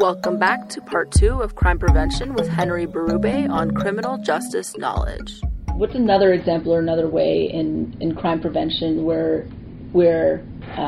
Welcome back to part 2 of Crime Prevention with Henry Berube on criminal justice knowledge. What's another example or another way in crime prevention where we're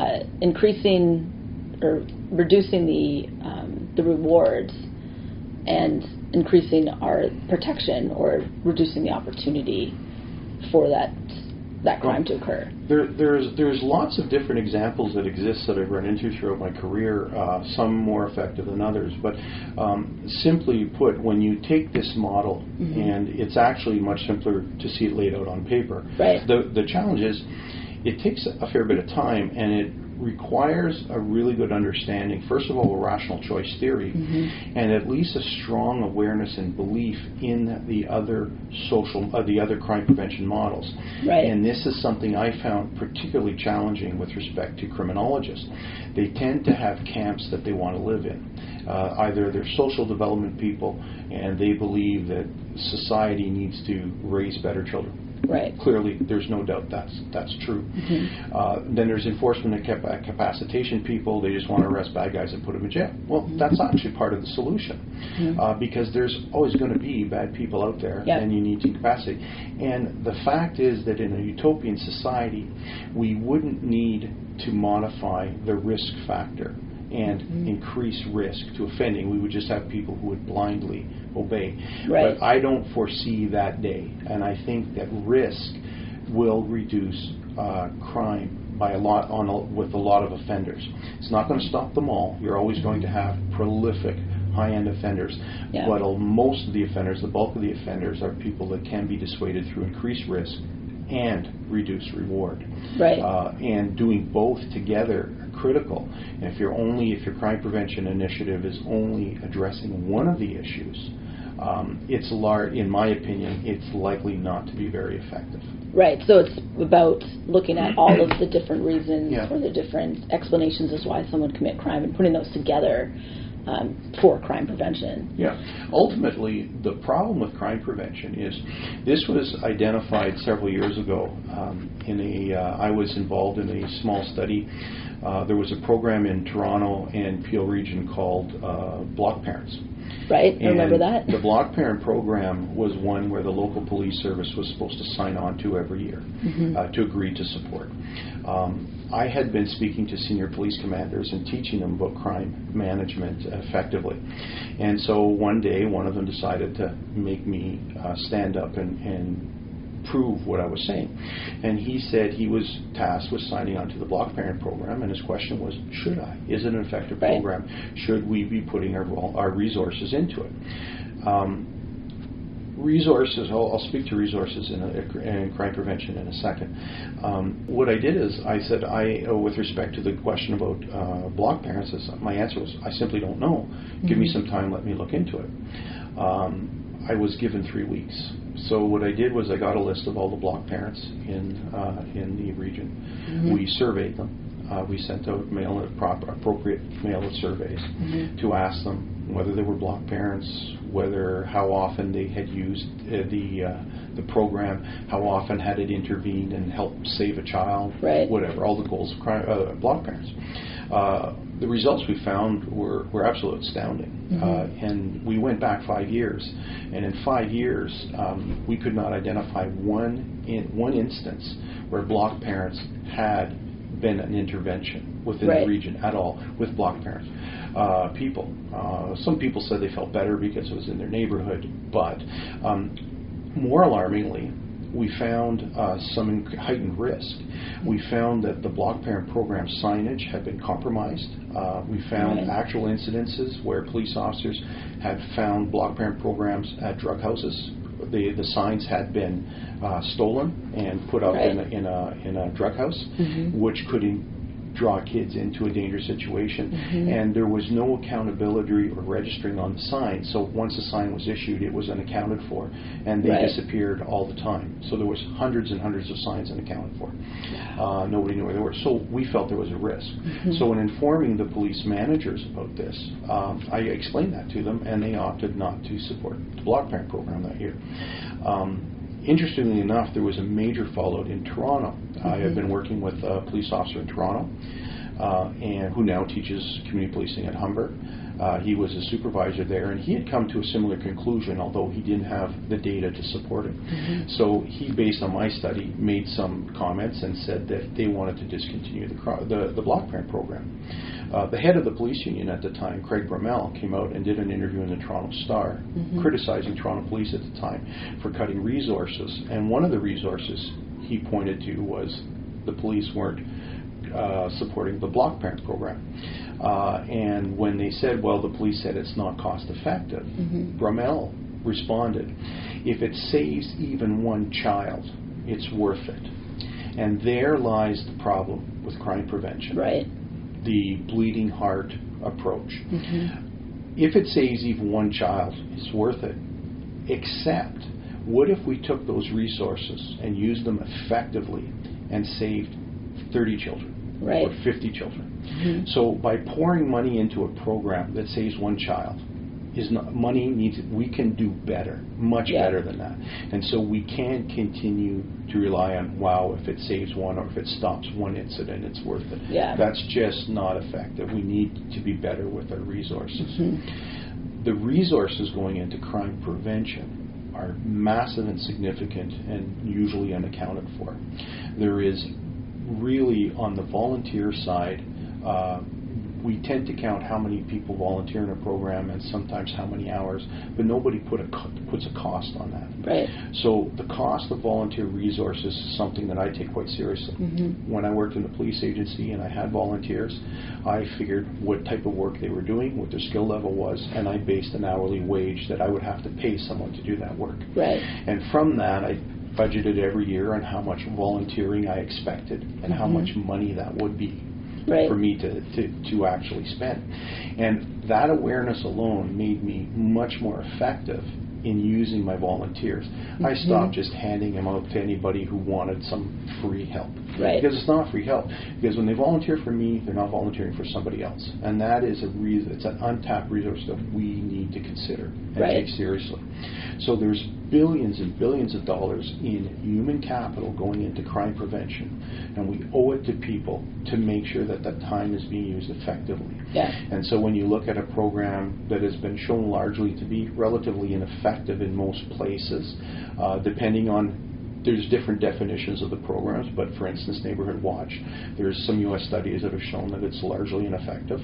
increasing or reducing the rewards and increasing our protection or reducing the opportunity for that crime to occur? There's lots of different examples that exist that I've run into throughout my career, some more effective than others. But simply put, when you take this model, and it's actually much simpler to see it laid out on paper. Right. The challenge is it takes a fair bit of time, and it requires a really good understanding, first of all, of rational choice theory, and at least a strong awareness and belief in the other crime prevention models. Right. And this is something I found particularly challenging with respect to criminologists. They tend to have camps that they want to live in. Either they're social development people, and they believe that society needs to raise better children. Right. Clearly, there's no doubt that's true. Then there's enforcement and capacitation people. They just want to arrest bad guys and put them in jail. Well, that's actually part of the solution, because there's always going to be bad people out there, and you need to capacitate. And the fact is that in a utopian society, we wouldn't need to modify the risk factor and increase risk to offending. We would just have people who would blindly obey. Right. But I don't foresee that day, and I think that risk will reduce crime by a lot with a lot of offenders. It's not going to stop them all. You're always going to have prolific high-end offenders, but most of the offenders, the bulk of the offenders, are people that can be dissuaded through increased risk and reduced reward. Right. And doing both together critical. And if your crime prevention initiative is only addressing one of the issues, in my opinion, it's likely not to be very effective. Right. So it's about looking at all of the different reasons or the different explanations as why someone commit crime and putting those together for crime prevention. Yeah. Ultimately, the problem with crime prevention is this was identified several years ago. I was involved in a small study. There was a program in Toronto and Peel Region called Block Parents. Right, I remember that. The Block Parent program was one where the local police service was supposed to sign on to every year to agree to support. I had been speaking to senior police commanders and teaching them about crime management effectively. And so one day, one of them decided to make me stand up and prove what I was saying. And he said he was tasked with signing on to the Block Parent program, and his question was, should I? Is it an effective program? Should we be putting our resources into it? Resources, I'll speak to resources in crime prevention in a second. What I did is I said, with respect to the question about block parents, my answer was, I simply don't know. Give me some time, let me look into it. I was given 3 weeks. So what I did was I got a list of all the block parents in the region. We surveyed them. We sent out appropriate mail surveys to ask them whether they were block parents, how often they had used the program, how often had it intervened and helped save a child, whatever, all the goals of block parents. The results we found were absolutely astounding. And we went back 5 years, and in 5 years we could not identify one instance where block parents had been an intervention within the region at all with block parents. Some people said they felt better because it was in their neighborhood, but more alarmingly, we found some heightened risk. We found that the block parent program signage had been compromised. We found actual incidences where police officers had found block parent programs at drug houses. The signs had been stolen and put up in a drug house, which could draw kids into a dangerous situation, and there was no accountability or registering on the sign. So once the sign was issued, it was unaccounted for, and they disappeared all the time. So there was hundreds and hundreds of signs unaccounted for. Nobody knew where they were. So we felt there was a risk. So in informing the police managers about this, I explained that to them, and they opted not to support the block parent program that year. Interestingly enough, there was a major fallout in Toronto. I have been working with a police officer in Toronto. and who now teaches community policing at Humber. He was a supervisor there, and he had come to a similar conclusion, although he didn't have the data to support it. So he, based on my study, made some comments and said that they wanted to discontinue the block parent program. The head of the police union at the time, Craig Brummel, came out and did an interview in the Toronto Star, criticizing Toronto Police at the time for cutting resources. And one of the resources he pointed to was the police weren't supporting the block parent program. And when they said, well, the police said it's not cost effective, Brummel responded, if it saves even one child, it's worth it. And there lies the problem with crime prevention. Right. The bleeding heart approach. If it saves even one child, it's worth it. Except, what if we took those resources and used them effectively and saved 30 children? Right. Or 50 children. So by pouring money into a program that saves one child, we can do better, much better than that. And so we can't continue to rely on, wow, if it saves one or if it stops one incident, it's worth it. Yeah. That's just not effective. We need to be better with our resources. The resources going into crime prevention are massive and significant and usually unaccounted for. There is really, on the volunteer side, we tend to count how many people volunteer in a program and sometimes how many hours, but nobody puts a cost on that. Right. So the cost of volunteer resources is something that I take quite seriously. When I worked in the police agency and I had volunteers, I figured what type of work they were doing, what their skill level was, and I based an hourly wage that I would have to pay someone to do that work. Right. And from that, I budgeted every year on how much volunteering I expected and how much money that would be. Right. For me to actually spend. And that awareness alone made me much more effective in using my volunteers. I stopped just handing them out to anybody who wanted some free help. Right. Because it's not free help. Because when they volunteer for me, they're not volunteering for somebody else. And that is it's an untapped resource that we need to consider and take seriously. So there's billions and billions of dollars in human capital going into crime prevention, and we owe it to people to make sure that that time is being used effectively. Yeah. And so when you look at a program that has been shown largely to be relatively ineffective in most places, depending on, there's different definitions of the programs, but for instance, Neighborhood Watch, there's some U.S. studies that have shown that it's largely ineffective.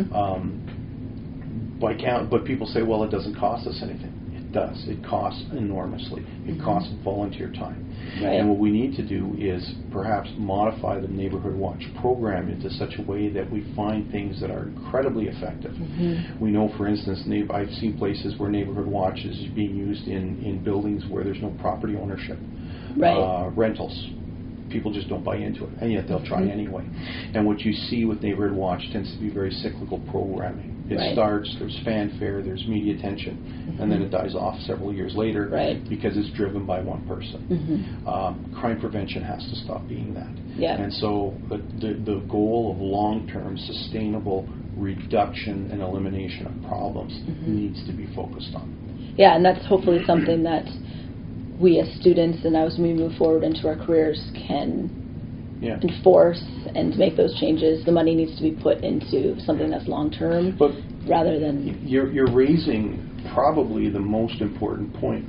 But people say, well, it doesn't cost us anything. It does. It costs enormously. It costs volunteer time. Right. And what we need to do is perhaps modify the Neighborhood Watch program into such a way that we find things that are incredibly effective. We know, for instance, I've seen places where Neighborhood Watch is being used in buildings where there's no property ownership. Right. Rentals. People just don't buy into it, and yet they'll try anyway. And what you see with Neighborhood Watch tends to be very cyclical programming. It starts, there's fanfare, there's media attention, and then it dies off several years later because it's driven by one person. Crime prevention has to stop being that. Yeah. And so the goal of long-term sustainable reduction and elimination of problems needs to be focused on. Yeah, and that's hopefully something that we as students and as we move forward into our careers can enforce and make those changes. The money needs to be put into something that's long-term rather than... You're raising probably the most important point.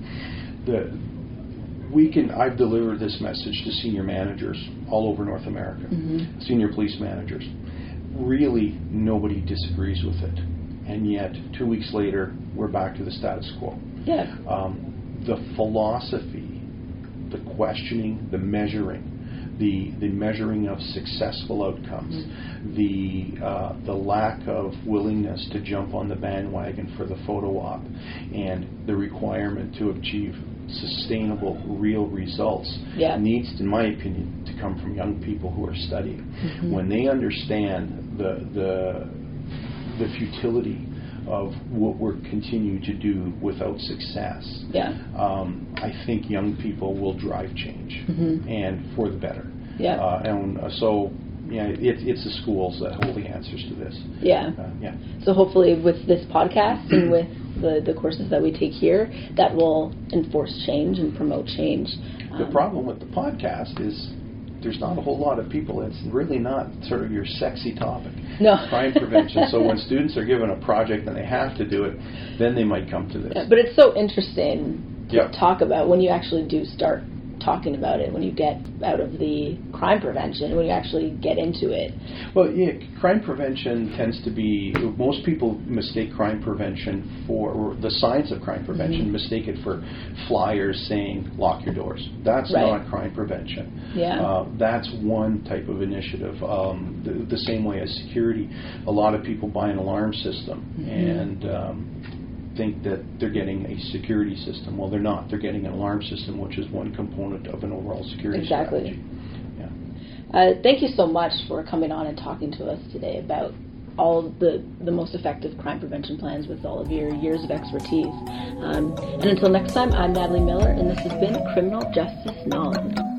I've delivered this message to senior managers all over North America, senior police managers. Really, nobody disagrees with it. And yet, 2 weeks later, we're back to the status quo. Yeah. The philosophy, the questioning, the measuring, the measuring of successful outcomes, the lack of willingness to jump on the bandwagon for the photo op, and the requirement to achieve sustainable, real results needs, in my opinion, to come from young people who are studying. When they understand the futility of what we're continuing to do without success, I think young people will drive change, and for the better. It's the schools that hold the answers to this. So hopefully with this podcast and with the courses that we take here, that will enforce change and promote change. The problem with the podcast is there's not a whole lot of people. It's really not sort of your sexy topic. No. Crime prevention. So when students are given a project and they have to do it, then they might come to this. Yeah, but it's so interesting to Yep. talk about when you actually do start talking about it, when you get out of the crime prevention, when you actually get into it. Well, yeah, crime prevention tends to be, most people mistake crime prevention for, or the science of crime prevention, mistake it for flyers saying, lock your doors. That's Right. not crime prevention. Yeah. That's one type of initiative. The same way as security, a lot of people buy an alarm system and think that they're getting a security system. Well, they're not. They're getting an alarm system, which is one component of an overall security strategy. Yeah. Thank you so much for coming on and talking to us today about all the most effective crime prevention plans with all of your years of expertise. And until next time, I'm Natalie Miller, and this has been Criminal Justice Knowledge.